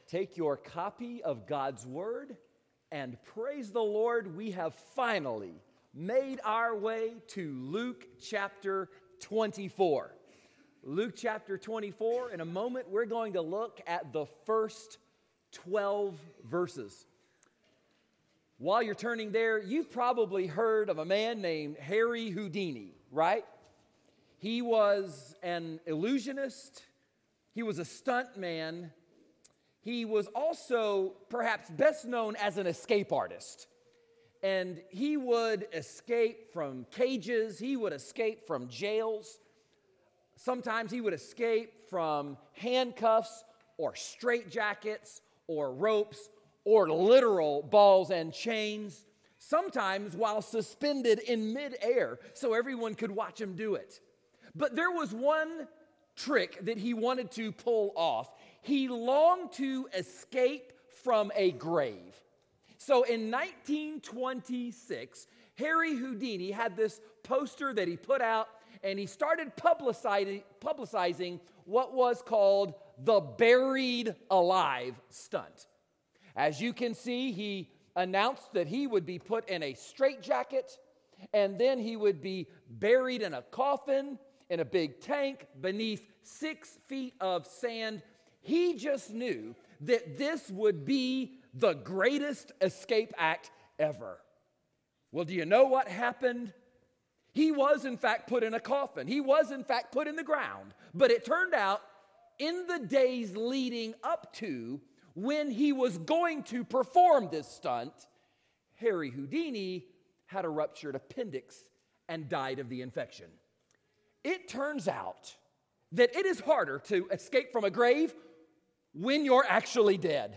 Take your copy of God's Word and praise the Lord, we have finally made our way to Luke chapter 24. Luke chapter 24, in a moment we're going to look at the first 12 verses. While you're turning there, you've probably heard of a man named Harry Houdini, right? He was an illusionist. He was a stunt man. He was also perhaps best known as an escape artist. And he would escape from cages. He would escape from jails. Sometimes he would escape from handcuffs or straitjackets or ropes or literal balls and chains. Sometimes while suspended in midair so everyone could watch him do it. But there was one trick that he wanted to pull off. He longed to escape from a grave. So in 1926, Harry Houdini had this poster that he put out, and he started publicizing what was called the buried alive stunt. As you can see, he announced that he would be put in a straitjacket, and then he would be buried in a coffin in a big tank beneath 6 feet of sand. He just knew that this would be the greatest escape act ever. Well, do you know what happened? He was, in fact, put in a coffin. He was, in fact, put in the ground. But it turned out, in the days leading up to when he was going to perform this stunt, Harry Houdini had a ruptured appendix and died of the infection. It turns out that it is harder to escape from a grave when you're actually dead.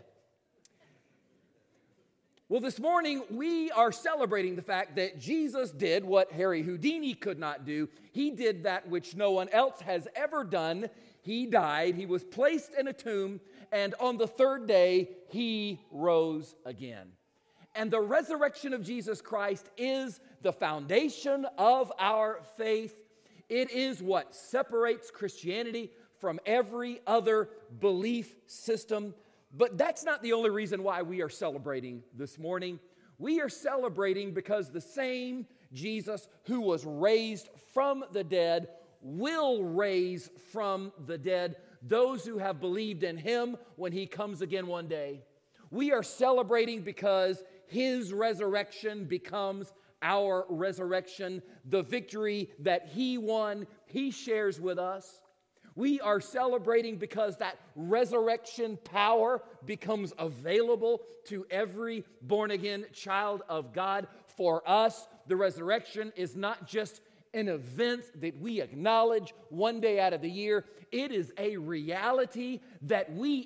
Well, this morning we are celebrating the fact that Jesus did what Harry Houdini could not do. He did that which no one else has ever done. He died, he was placed in a tomb, and on the third day he rose again. And the resurrection of Jesus Christ is the foundation of our faith. It is what separates Christianity from every other belief system. But that's not the only reason why we are celebrating this morning. We are celebrating because the same Jesus who was raised from the dead will raise from the dead those who have believed in him when he comes again one day. We are celebrating because his resurrection becomes our resurrection. The victory that he won, he shares with us. We are celebrating because that resurrection power becomes available to every born-again child of God. For us, the resurrection is not just an event that we acknowledge one day out of the year. It is a reality that we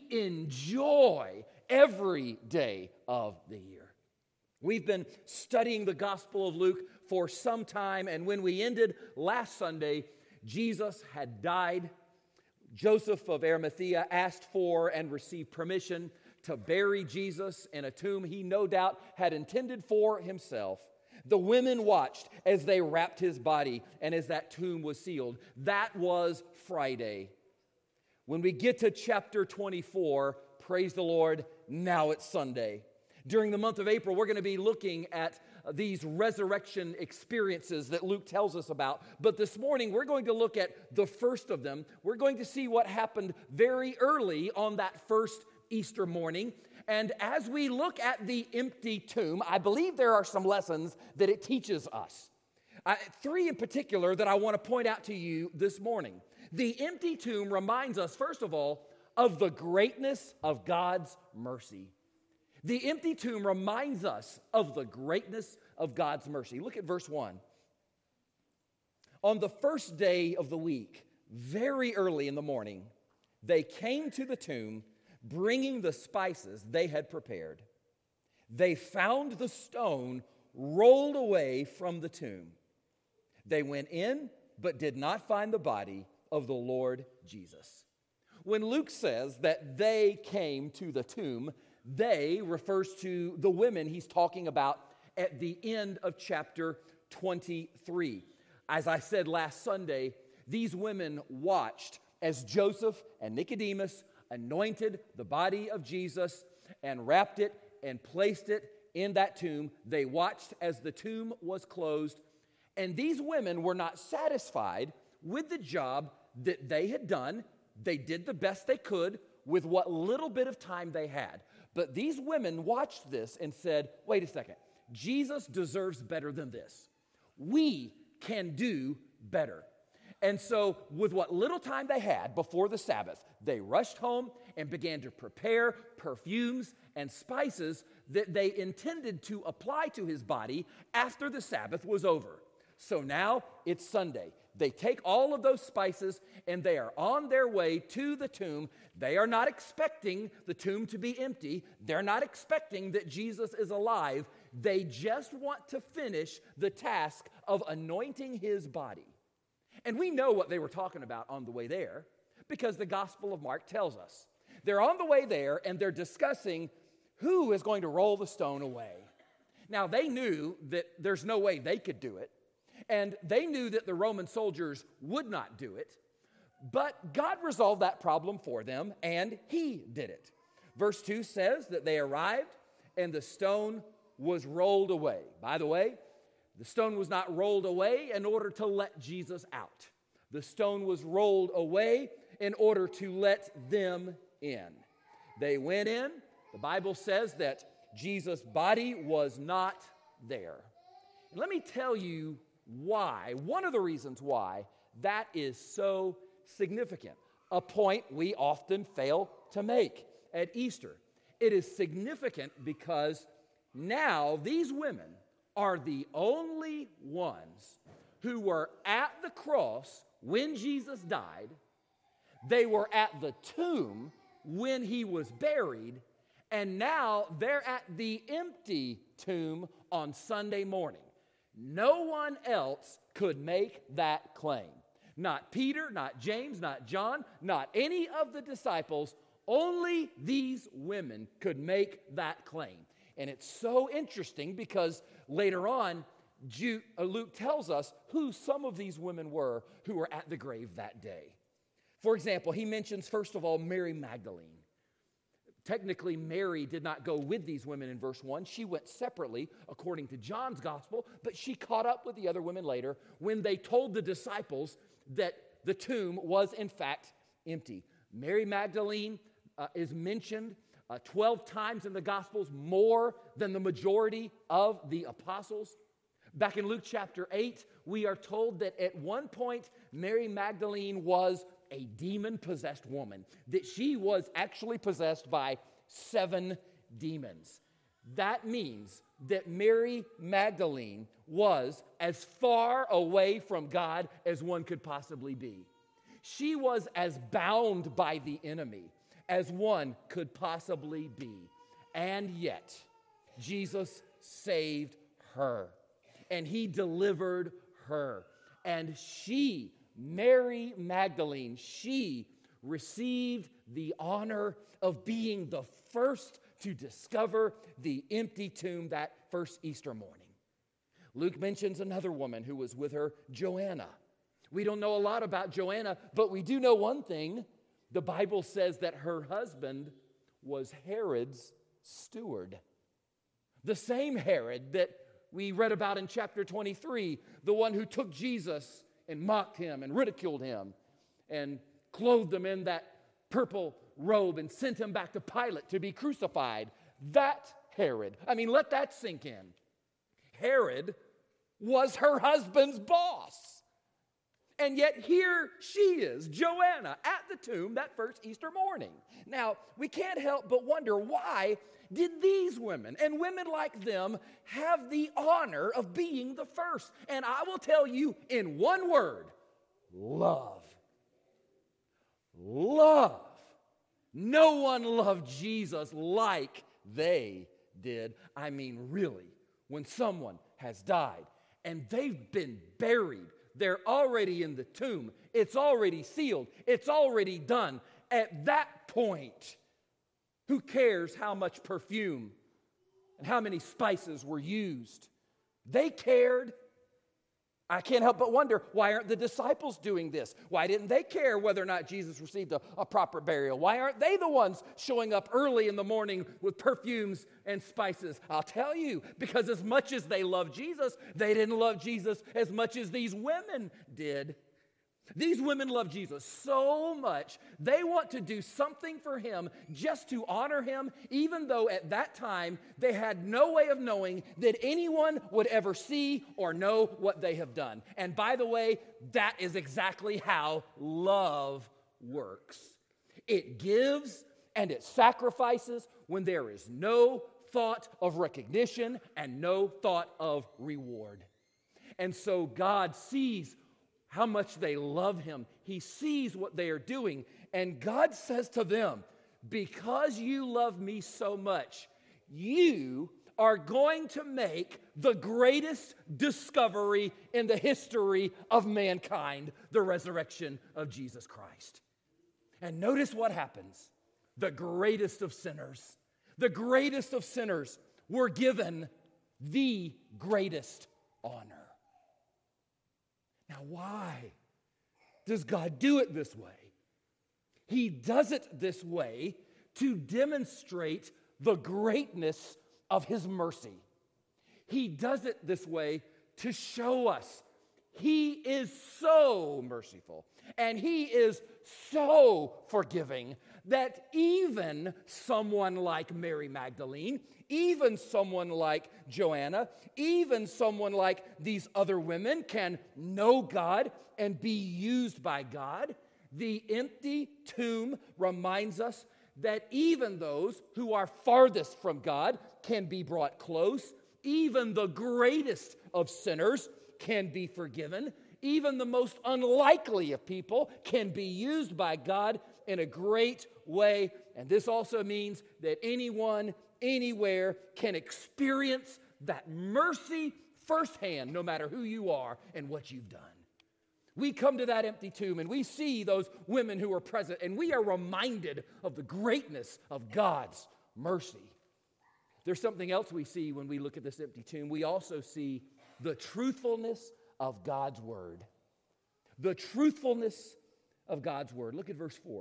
enjoy every day of the year. We've been studying the Gospel of Luke for some time, and when we ended last Sunday, Jesus had died. Joseph of Arimathea asked for and received permission to bury Jesus in a tomb he no doubt had intended for himself. The women watched as they wrapped his body and as that tomb was sealed. That was Friday. When we get to chapter 24, praise the Lord, now it's Sunday. During the month of April, we're going to be looking at these resurrection experiences that Luke tells us about. But this morning, we're going to look at the first of them. We're going to see what happened very early on that first Easter morning. And as we look at the empty tomb, I believe there are some lessons that it teaches us. 3 in particular that I want to point out to you this morning. The empty tomb reminds us, first of all, of the greatness of God's mercy. The empty tomb reminds us of the greatness of God's mercy. Look at verse 1. On the first day of the week, very early in the morning, they came to the tomb, bringing the spices they had prepared. They found the stone rolled away from the tomb. They went in, but did not find the body of the Lord Jesus. When Luke says that they came to the tomb, they refers to the women he's talking about at the end of chapter 23. As I said last Sunday, these women watched as Joseph and Nicodemus anointed the body of Jesus and wrapped it and placed it in that tomb. They watched as the tomb was closed. And these women were not satisfied with the job that they had done. They did the best they could with what little bit of time they had. But these women watched this and said, wait a second, Jesus deserves better than this. We can do better. And so with what little time they had before the Sabbath, they rushed home and began to prepare perfumes and spices that they intended to apply to his body after the Sabbath was over. So now it's Sunday. They take all of those spices and they are on their way to the tomb. They are not expecting the tomb to be empty. They're not expecting that Jesus is alive. They just want to finish the task of anointing his body. And we know what they were talking about on the way there because the Gospel of Mark tells us. They're on the way there and they're discussing who is going to roll the stone away. Now, they knew that there's no way they could do it. And they knew that the Roman soldiers would not do it, but God resolved that problem for them, and he did it. Verse 2 says that they arrived, and the stone was rolled away. By the way, the stone was not rolled away in order to let Jesus out. The stone was rolled away in order to let them in. They went in. The Bible says that Jesus' body was not there. And let me tell you why, one of the reasons why that is so significant, a point we often fail to make at Easter. It is significant because now these women are the only ones who were at the cross when Jesus died. They were at the tomb when he was buried, and now they're at the empty tomb on Sunday morning. No one else could make that claim. Not Peter, not James, not John, not any of the disciples. Only these women could make that claim. And it's so interesting because later on, Luke tells us who some of these women were who were at the grave that day. For example, he mentions, first of all, Mary Magdalene. Technically, Mary did not go with these women in verse 1. She went separately, according to John's gospel, but she caught up with the other women later when they told the disciples that the tomb was, in fact, empty. Mary Magdalene is mentioned 12 times in the Gospels, more than the majority of the apostles. Back in Luke chapter 8, we are told that at one point, Mary Magdalene was a demon-possessed woman, that she was actually possessed by 7 demons. That means that Mary Magdalene was as far away from God as one could possibly be. She was as bound by the enemy as one could possibly be. And yet, Jesus saved her, and he delivered her. And she, Mary Magdalene, she received the honor of being the first to discover the empty tomb that first Easter morning. Luke mentions another woman who was with her, Joanna. We don't know a lot about Joanna, but we do know one thing. The Bible says that her husband was Herod's steward. The same Herod that we read about in chapter 23, the one who took Jesus and mocked him and ridiculed him and clothed him in that purple robe and sent him back to Pilate to be crucified. That Herod, let that sink in. Herod was her husband's boss. And yet here she is, Joanna, at the tomb that first Easter morning. Now, we can't help but wonder, why did these women and women like them have the honor of being the first? And I will tell you in one word, love. Love. No one loved Jesus like they did. Really, when someone has died and they've been buried, they're already in the tomb. It's already sealed. It's already done. At that point, who cares how much perfume and how many spices were used? They cared I can't help but wonder, why aren't the disciples doing this? Why didn't they care whether or not Jesus received a proper burial? Why aren't they the ones showing up early in the morning with perfumes and spices? I'll tell you, because as much as they loved Jesus, they didn't love Jesus as much as these women did. These women love Jesus so much, they want to do something for him just to honor him, even though at that time they had no way of knowing that anyone would ever see or know what they have done. And by the way, that is exactly how love works. It gives and it sacrifices when there is no thought of recognition and no thought of reward. And so God sees how much they love him. He sees what they are doing. And God says to them, because you love me so much, you are going to make the greatest discovery in the history of mankind, the resurrection of Jesus Christ. And notice what happens. The greatest of sinners were given the greatest honor. Now, why does God do it this way? He does it this way to demonstrate the greatness of his mercy. He does it this way to show us he is so merciful and he is so forgiving that even someone like Mary Magdalene, even someone like Joanna, even someone like these other women can know God and be used by God. The empty tomb reminds us that even those who are farthest from God can be brought close. Even the greatest of sinners can be forgiven. Even the most unlikely of people can be used by God in a great way. And this also means that anyone, anywhere can experience that mercy firsthand, no matter who you are and what you've done. We come to that empty tomb and we see those women who are present, and we are reminded of the greatness of God's mercy. There's something else we see when we look at this empty tomb. We also see the truthfulness of God's word. The truthfulness of God's word. Look at verse 4.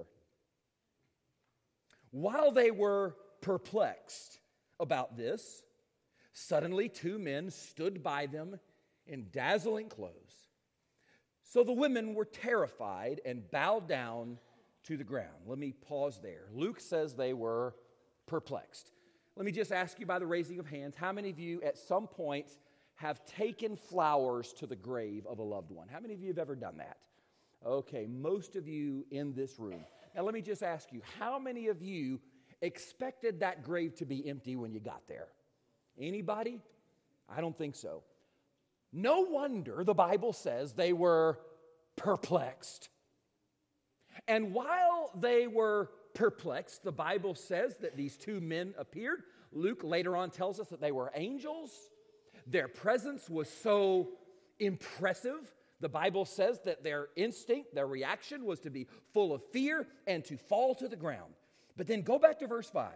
While they were perplexed about this, suddenly two men stood by them in dazzling clothes. So the women were terrified and bowed down to the ground. Let me pause there. Luke says they were perplexed. Let me just ask you by the raising of hands, how many of you at some point have taken flowers to the grave of a loved one? How many of you have ever done that? Okay, most of you in this room. Now let me just ask you, how many of you expected that grave to be empty when you got there? Anybody? I don't think so. No wonder the Bible says they were perplexed. And while they were perplexed, the Bible says that these two men appeared. Luke later on tells us that they were angels. Their presence was so impressive. The Bible says that their instinct, their reaction was to be full of fear and to fall to the ground. But then go back to verse 5.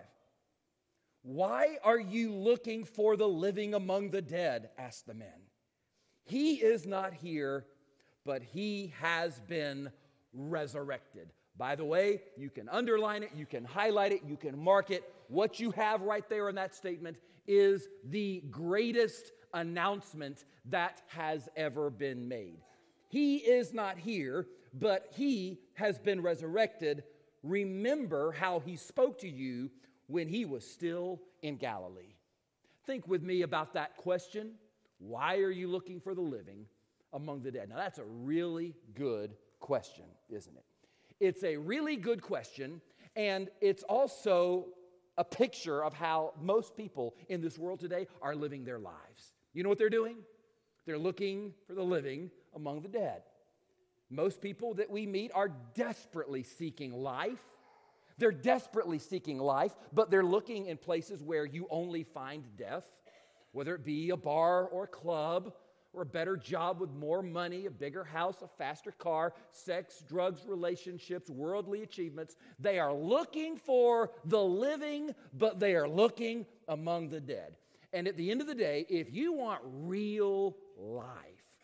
Why are you looking for the living among the dead? Asked the men. He is not here, but he has been resurrected. By the way, you can underline it, you can highlight it, you can mark it. What you have right there in that statement is the greatest announcement that has ever been made. He is not here, but he has been resurrected. Remember how he spoke to you when he was still in Galilee. Think with me about that question. Why are you looking for the living among the dead? Now, that's a really good question, isn't it? It's a really good question, and it's also a picture of how most people in this world today are living their lives. You know what they're doing? They're looking for the living among the dead. Most people that we meet are desperately seeking life. They're desperately seeking life, but they're looking in places where you only find death, whether it be a bar or a club, or a better job with more money, a bigger house, a faster car, sex, drugs, relationships, worldly achievements. They are looking for the living, but they are looking among the dead. And at the end of the day, if you want real life,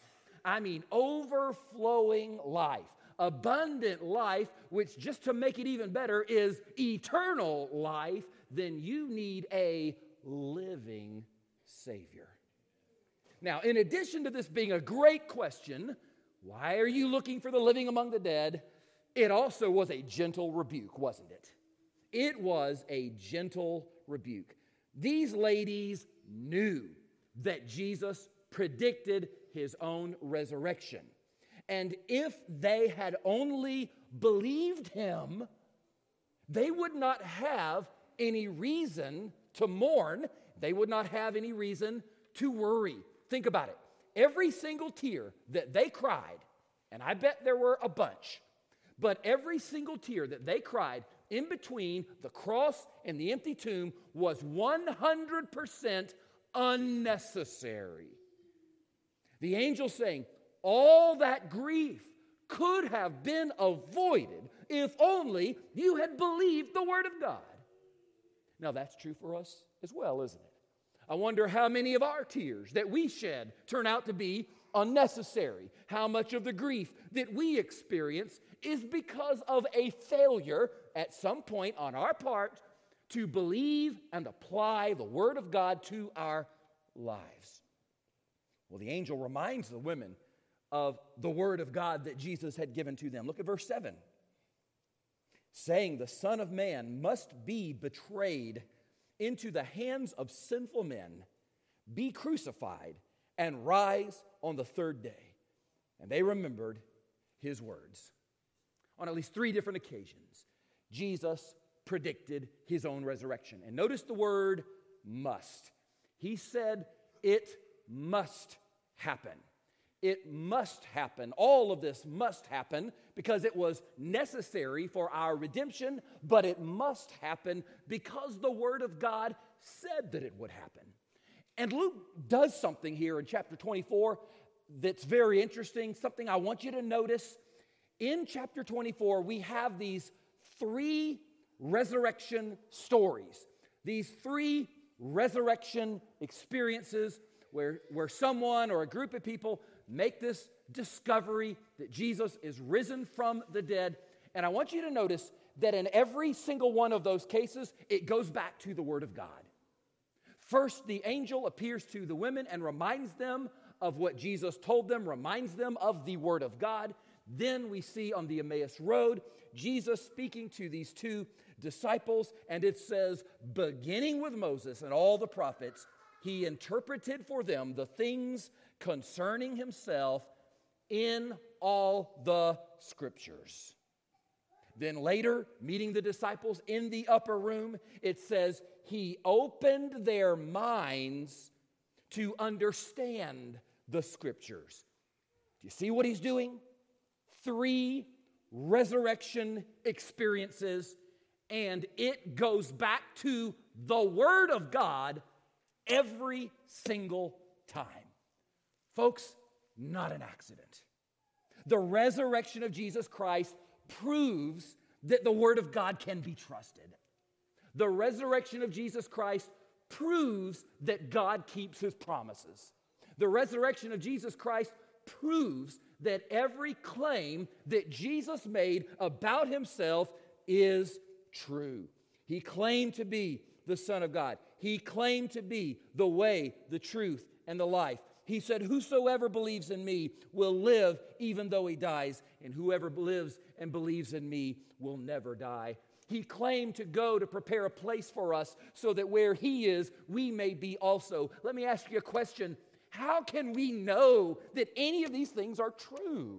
I mean overflowing life, abundant life, which, just to make it even better, is eternal life, then you need a living Savior. Now, in addition to this being a great question, why are you looking for the living among the dead? It also was a gentle rebuke, wasn't it? It was a gentle rebuke. These ladies knew that Jesus predicted his own resurrection. And if they had only believed him, they would not have any reason to mourn. They would not have any reason to worry. Think about it. Every single tear that they cried, and I bet there were a bunch, but every single tear that they cried in between the cross and the empty tomb was 100% unnecessary. The angel saying, all that grief could have been avoided if only you had believed the word of God. Now that's true for us as well, isn't it? I wonder how many of our tears that we shed turn out to be unnecessary. How much of the grief that we experience is because of a failure at some point on our part to believe and apply the word of God to our lives. Well, the angel reminds the women of the word of God that Jesus had given to them. Look at verse 7. Saying, the Son of Man must be betrayed into the hands of sinful men, be crucified, and rise on the third day. And they remembered his words. On at least 3 different occasions, Jesus predicted his own resurrection. And notice the word must. He said, it must happen. It must happen. All of this must happen because it was necessary for our redemption, but it must happen because the Word of God said that it would happen. And Luke does something here in chapter 24 that's very interesting, something I want you to notice. In chapter 24, we have these 3 resurrection stories, these 3 resurrection experiences where someone or a group of people make this discovery that Jesus is risen from the dead. And I want you to notice that in every single one of those cases, it goes back to the Word of God. First, the angel appears to the women and reminds them of what Jesus told them, reminds them of the Word of God. Then we see on the Emmaus Road, Jesus speaking to these 2 disciples, and it says, beginning with Moses and all the prophets, he interpreted for them the things concerning himself in all the scriptures. Then later, meeting the disciples in the upper room, it says he opened their minds to understand the scriptures. Do you see what he's doing? 3 resurrection experiences, and it goes back to the Word of God every single time. Folks, not an accident. The resurrection of Jesus Christ proves that the Word of God can be trusted. The resurrection of Jesus Christ proves that God keeps his promises. The resurrection of Jesus Christ proves that every claim that Jesus made about himself is true. He claimed to be the Son of God. He claimed to be the way, the truth, and the life. He said, whosoever believes in me will live even though he dies, and whoever lives and believes in me will never die. He claimed to go to prepare a place for us so that where he is, we may be also. Let me ask you a question. How can we know that any of these things are true?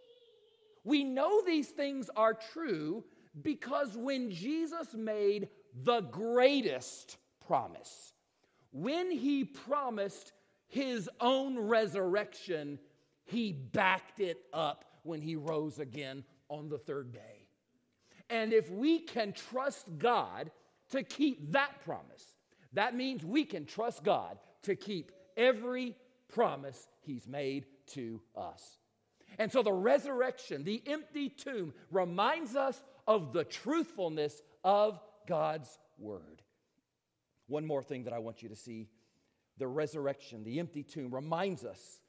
We know these things are true because when Jesus made the greatest promise, when he promised his own resurrection, he backed it up when he rose again on the third day. And if we can trust God to keep that promise, that means we can trust God to keep every promise he's made to us. And so the resurrection, the empty tomb, reminds us of the truthfulness of God's word. One more thing that I want you to see. The resurrection, the empty tomb, reminds us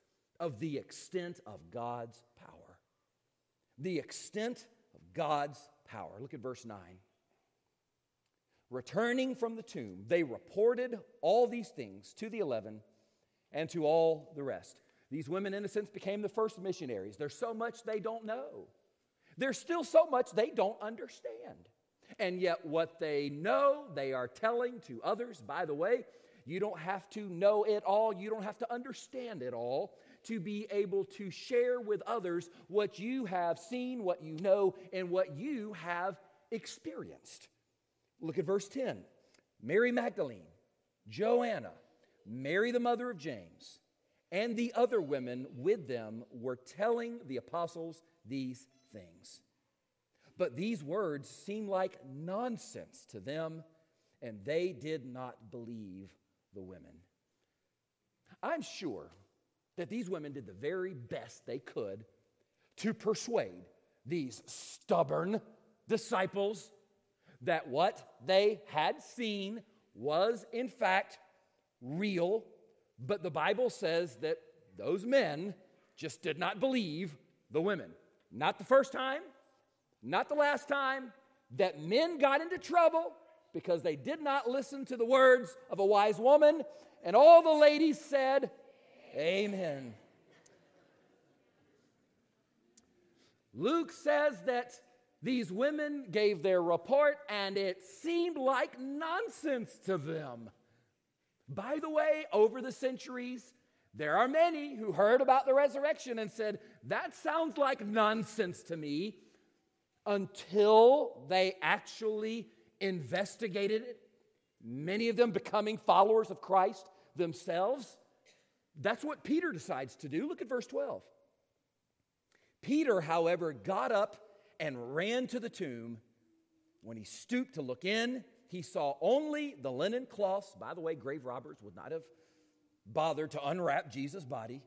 of the extent of God's power. The extent of God's power. Look at verse 9. Returning from the tomb, they reported all these things to the 11 and to all the rest. These women, in a sense, became the first missionaries. There's so much they don't know. There's still so much they don't understand. And yet what they know, they are telling to others. By the way, you don't have to know it all. You don't have to understand it all to be able to share with others what you have seen, what you know, and what you have experienced. Look at verse 10. Mary Magdalene, Joanna, Mary the mother of James, and the other women with them were telling the apostles these things. But these words seemed like nonsense to them, and they did not believe the women. I'm sure that these women did the very best they could to persuade these stubborn disciples that what they had seen was in fact real, but the Bible says that those men just did not believe the women. Not the first time, not the last time, that men got into trouble because they did not listen to the words of a wise woman, and all the ladies said, Amen. Luke says that these women gave their report, and it seemed like nonsense to them. By the way, over the centuries, there are many who heard about the resurrection and said, that sounds like nonsense to me, until they actually investigated it, many of them becoming followers of Christ themselves. That's what Peter decides to do. Look at verse 12. Peter, however, got up and ran to the tomb. When he stooped to look in, he saw only the linen cloths. By the way, grave robbers would not have bothered to unwrap Jesus' body.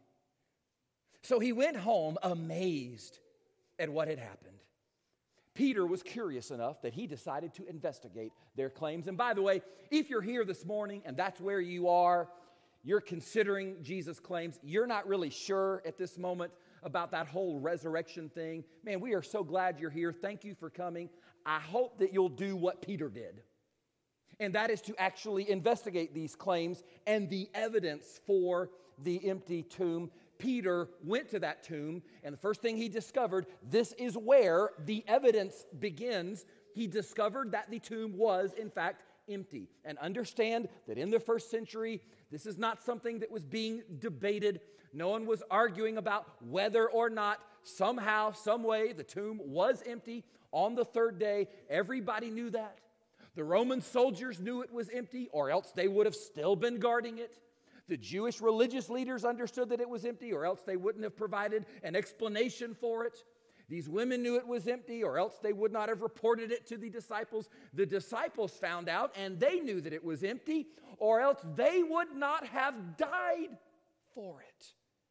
So he went home amazed at what had happened. Peter was curious enough that he decided to investigate their claims. And by the way, if you're here this morning and that's where you are, you're considering Jesus' claims, you're not really sure at this moment about that whole resurrection thing, man, we are so glad you're here. Thank you for coming. I hope that you'll do what Peter did. And that is to actually investigate these claims and the evidence for the empty tomb. Peter went to that tomb, and the first thing he discovered, this is where the evidence begins. He discovered that the tomb was, in fact, empty. And understand that in the first century, this is not something that was being debated. No one was arguing about whether or not somehow, some way, the tomb was empty on the third day. Everybody knew that. The Roman soldiers knew it was empty, or else they would have still been guarding it. The Jewish religious leaders understood that it was empty, or else they wouldn't have provided an explanation for it. These women knew it was empty, or else they would not have reported it to the disciples. The disciples found out, and they knew that it was empty, or else they would not have died for it.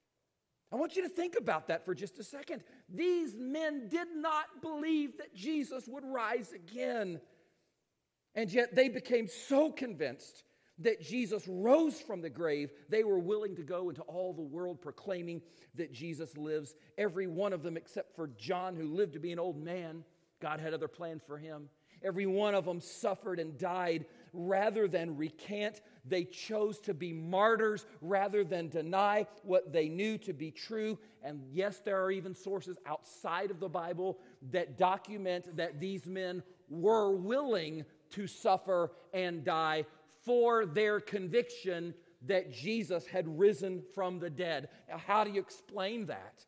I want you to think about that for just a second. These men did not believe that Jesus would rise again. And yet they became so convinced that Jesus rose from the grave, they were willing to go into all the world proclaiming that Jesus lives. Every one of them, except for John, who lived to be an old man. God had other plans for him. Every one of them suffered and died. Rather than recant, they chose to be martyrs rather than deny what they knew to be true. And yes, there are even sources outside of the Bible that document that these men were willing to suffer and die for their conviction that Jesus had risen from the dead. Now, how do you explain that?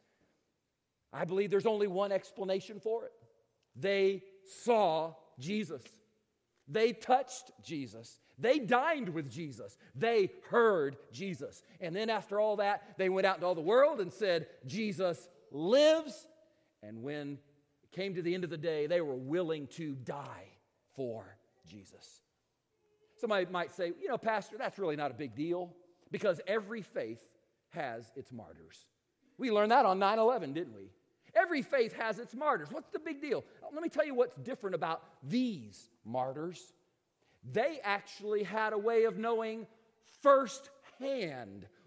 I believe there's only one explanation for it. They saw Jesus. They touched Jesus. They dined with Jesus. They heard Jesus. And then after all that, they went out into all the world and said, Jesus lives. And when it came to the end of the day, they were willing to die for Jesus. Somebody might say, Pastor, that's really not a big deal because every faith has its martyrs. We learned that on 9/11, didn't we? Every faith has its martyrs. What's the big deal? Let me tell you what's different about these martyrs. They actually had a way of knowing firsthand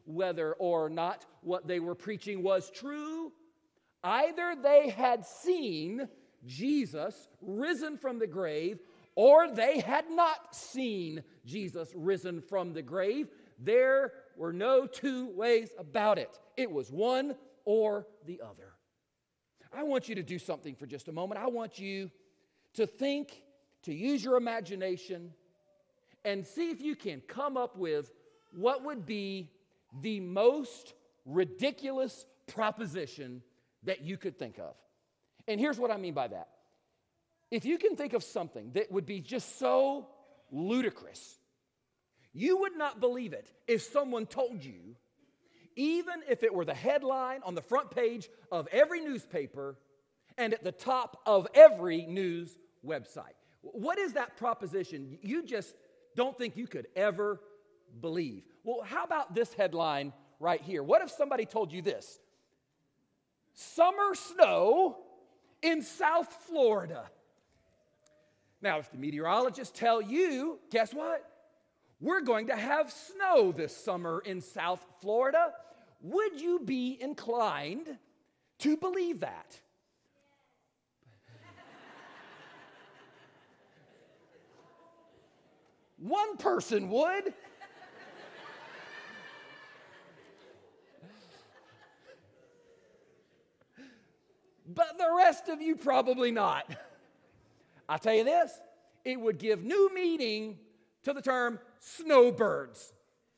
whether or not what they were preaching was true. Either they had seen Jesus risen from the grave, or they had not seen Jesus risen from the grave. There were no two ways about it. It was one or the other. I want you to do something for just a moment. I want you to think, to use your imagination, and see if you can come up with what would be the most ridiculous proposition that you could think of. And here's what I mean by that. If you can think of something that would be just so ludicrous, you would not believe it if someone told you, even if it were the headline on the front page of every newspaper and at the top of every news website. What is that proposition you just don't think you could ever believe? Well, how about this headline right here? What if somebody told you this? Summer snow in South Florida. Now, if the meteorologists tell you, guess what? We're going to have snow this summer in South Florida. Would you be inclined to believe that? One person would. But the rest of you probably not. I'll tell you this, it would give new meaning to the term snowbirds.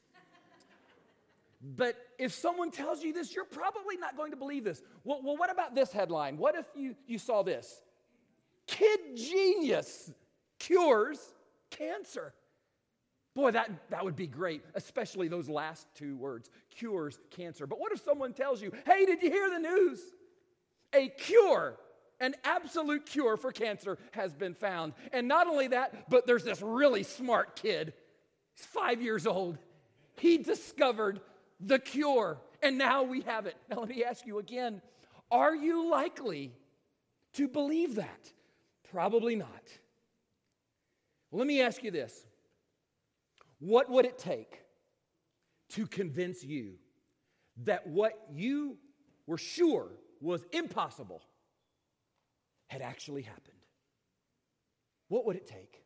But if someone tells you this, you're probably not going to believe this. Well, what about this headline? What if you saw this? Kid genius cures cancer. Boy, that would be great, especially those last two words, cures cancer. But what if someone tells you, hey, did you hear the news? A cure, an absolute cure for cancer has been found. And not only that, but there's this really smart kid. He's 5 years old. He discovered the cure, and now we have it. Now let me ask you again, are you likely to believe that? Probably not. Well, let me ask you this. What would it take to convince you that what you were sure was impossible had actually happened? What would it take?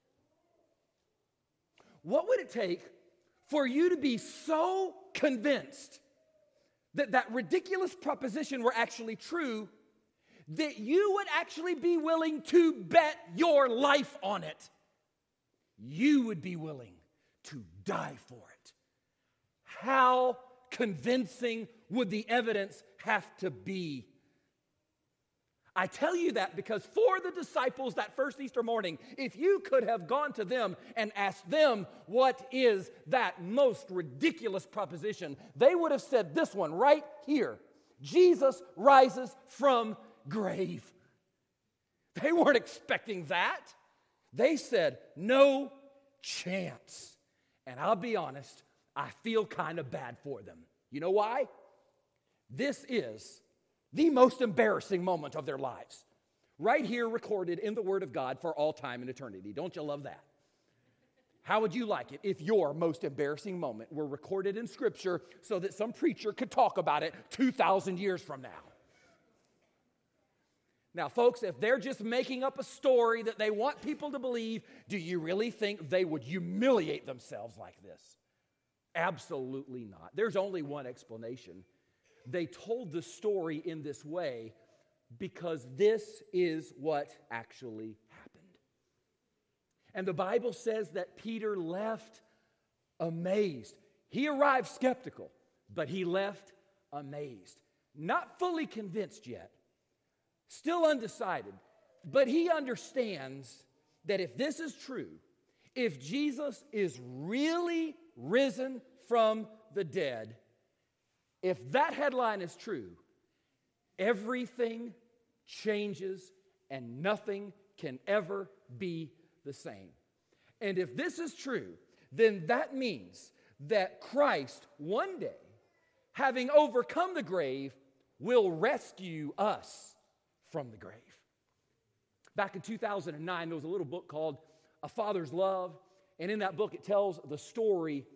What would it take for you to be so convinced that that ridiculous proposition were actually true that you would actually be willing to bet your life on it? You would be willing to die for it. How convincing would the evidence have to be? I tell you that because for the disciples that first Easter morning, if you could have gone to them and asked them what is that most ridiculous proposition, they would have said this one right here. Jesus rises from grave. They weren't expecting that. They said, no chance. And I'll be honest, I feel kind of bad for them. You know why? This is the most embarrassing moment of their lives. Right here recorded in the Word of God for all time and eternity. Don't you love that? How would you like it if your most embarrassing moment were recorded in Scripture so that some preacher could talk about it 2,000 years from now? Now, folks, if they're just making up a story that they want people to believe, do you really think they would humiliate themselves like this? Absolutely not. There's only one explanation. They told the story in this way because this is what actually happened. And the Bible says that Peter left amazed. He arrived skeptical, but he left amazed. Not fully convinced yet, still undecided, but he understands that if this is true, if Jesus is really risen from the dead, if that headline is true, everything changes and nothing can ever be the same. And if this is true, then that means that Christ one day, having overcome the grave, will rescue us from the grave. Back in 2009, there was a little book called A Father's Love, and in that book it tells the story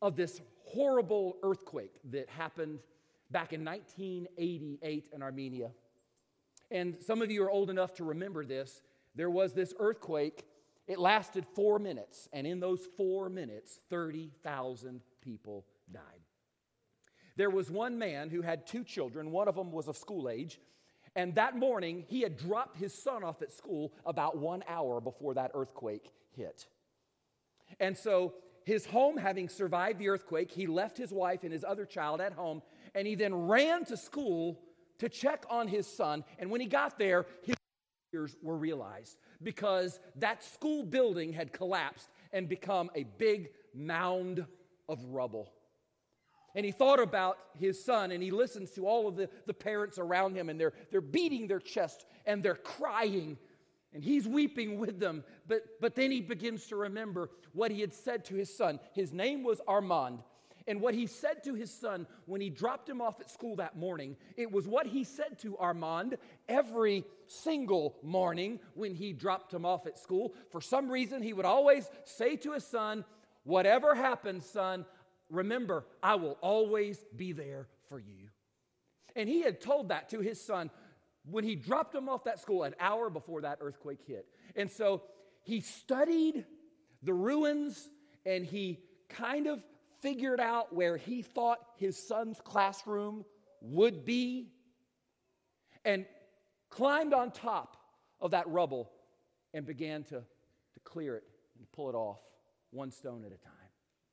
of this horrible earthquake that happened back in 1988 in Armenia. And some of you are old enough to remember this. There was this earthquake. It lasted 4 minutes, and in those 4 minutes, 30,000 people died. There was one man who had 2 children. One of them was of school age, and that morning, he had dropped his son off at school about 1 hour before that earthquake hit. And so his home, having survived the earthquake, he left his wife and his other child at home, and he then ran to school to check on his son. And when he got there, his fears were realized because that school building had collapsed and become a big mound of rubble. And he thought about his son, and he listens to all of the parents around him, and they're beating their chest, and they're crying, and he's weeping with them. But then he begins to remember what he had said to his son. His name was Armand. And what he said to his son when he dropped him off at school that morning, it was what he said to Armand every single morning when he dropped him off at school. For some reason, he would always say to his son, "Whatever happens, son, remember, I will always be there for you." And he had told that to his son when he dropped him off that school an hour before that earthquake hit. And so he studied the ruins, and he kind of figured out where he thought his son's classroom would be, and climbed on top of that rubble and began to clear it and pull it off one stone at a time.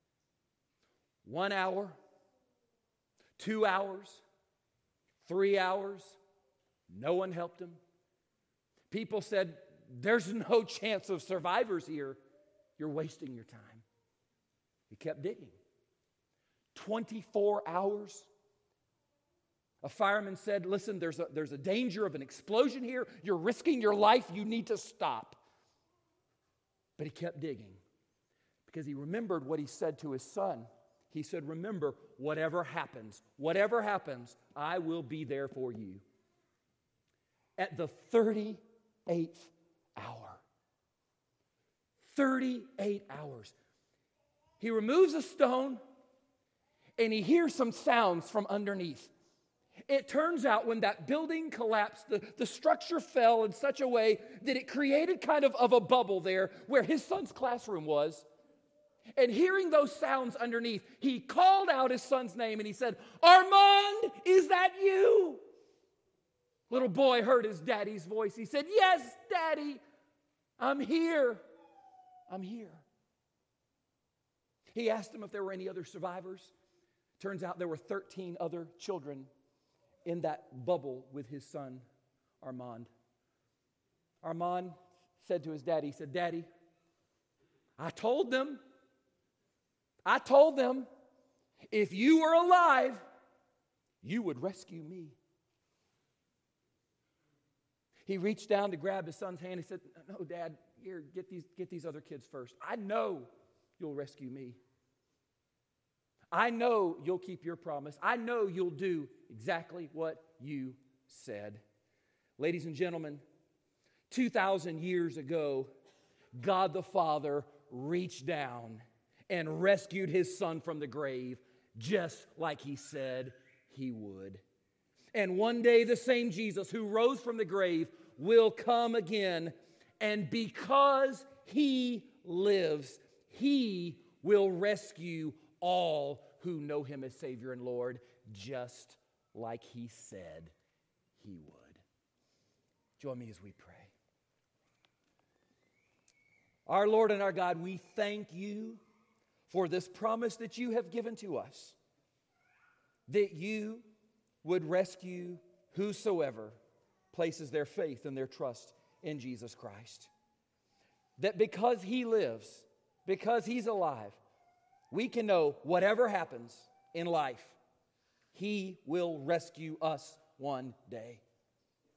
1 hour, 2 hours, 3 hours, no one helped him. People said, "There's no chance of survivors here. You're wasting your time." He kept digging. 24 hours. A fireman said, "Listen, there's a danger of an explosion here. You're risking your life. You need to stop." But he kept digging because he remembered what he said to his son. He said, "Remember, whatever happens, I will be there for you." At the 38th hour, 38 hours, he removes a stone, and he hears some sounds from underneath. It turns out when that building collapsed, the structure fell in such a way that it created kind of a bubble there where his son's classroom was. And hearing those sounds underneath, he called out his son's name and he said, "Armand, is that you?" Little boy heard his daddy's voice. He said, "Yes, Daddy, I'm here. I'm here." He asked him if there were any other survivors. Turns out there were 13 other children in that bubble with his son, Armand. Armand said to his daddy, he said, "Daddy, I told them, if you were alive, you would rescue me." He reached down to grab his son's hand. He said, "No, Dad, here, get these other kids first. I know you'll rescue me. I know you'll keep your promise. I know you'll do exactly what you said." Ladies and gentlemen, 2,000 years ago, God the Father reached down and rescued his son from the grave, just like he said he would. And one day the same Jesus who rose from the grave will come again, and because he lives, he will rescue all who know him as Savior and Lord, just like he said he would. Join me as we pray. Our Lord and our God, we thank you for this promise that you have given to us, that you would rescue whosoever places their faith and their trust in Jesus Christ. That because he lives, because he's alive, we can know whatever happens in life, he will rescue us one day.